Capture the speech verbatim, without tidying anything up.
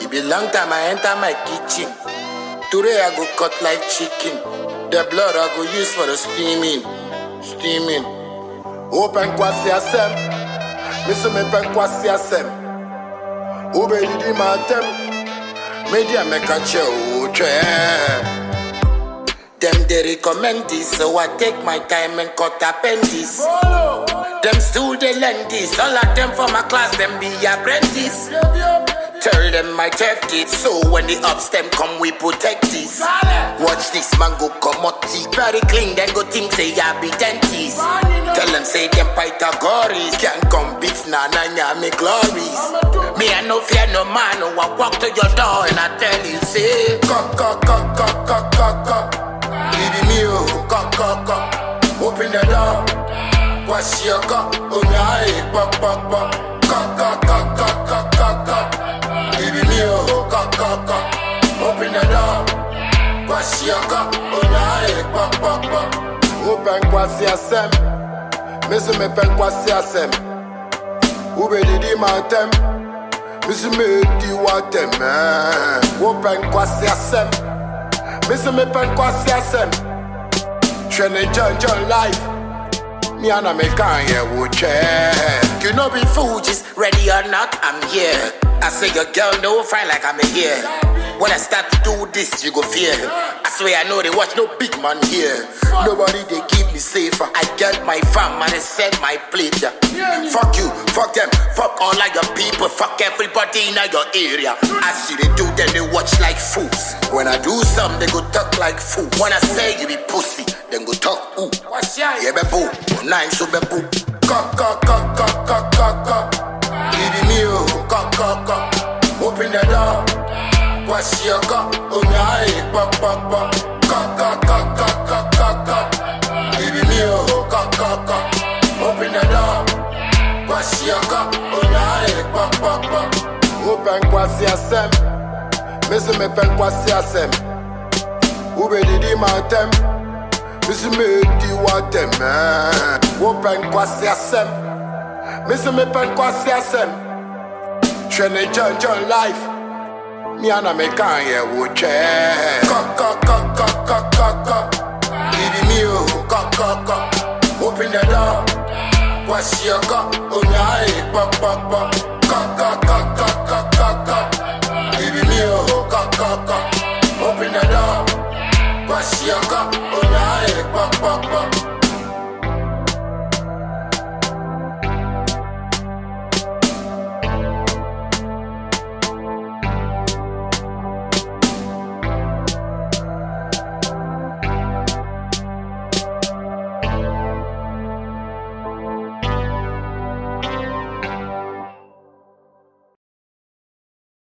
It be long time I enter my kitchen. Today I go cut like chicken. The blood I go use for the steaming. Steaming. Open kwasi asem. Miso me pen kwasi asem. Ube didi matem. Media make a show. Them they recommend this, so I take my time and cut appendix. Them still they lend this. All of them from my class, them be apprentice. Tell them I take it, so when the ups them come, we protect this. Watch this man go commodity. Very clean, then go think say I be dentist. Tell them say them Pythagoras can't come beat na na nya me glories. Me I no fear no man, no I walk to your door and I tell you say cock cock cock cock cock cock cock. Baby me oh cock cock cock. Open the door. Wash your cock, oh yeah, pop pop pop. Cock cock cock cock cock cock cock. Baby me oh cock cock cock. Open the door. Wash your cock, oh yeah, pop pop pop. Open kwasi asem. Miss me pen kwasi asem. Ube didi matem. Miss me di watem. Open kwasi asem. Miss me pen kwasi asem. Training John John life. Me and I make Kanye watch it. You know be Fuji's ready or not, I'm here. I say your girl no fine like I'm here. When I start to do this, you go fear. I swear I know they watch no big man here. Nobody they give me safer. I get my fam and they send my plate. Yeah. Fuck you, fuck them, fuck all of your people, fuck everybody in your area. I see they do, then they watch like fools. When I do something, they go talk like fools. When I say you be pussy, then go talk ooh. Yeah, be boo, nine so be boo. Cock, cock, cock, cock, cock, cock, cock. Baby me oh, cock, cock, cock. Open the door. Wash your cock, oh yeah, pop, pop, pop. Cock, cock, cock, cock, cock, cock, cock. Baby me oh, cock, cock, cock. Open the door. Wash your cock, oh yeah, pop, pop, pop. Open kwasi asem. Miss me pen kwasi asem. Ube didi matem. Miss me di watem. Open kwasi asem. Miss me pen kwasi asem. Training John John life. Me and I make Kanye watch it. Cock, cock, cock, cock, cock, cock, cock. Baby me oh, cock, cock, cock. Open the door. Wash your cock, oh yeah, pop, pop, pop. Cock, cock, cock, cock, cock, cock, cock. Baby me oh, cock, cock, cock.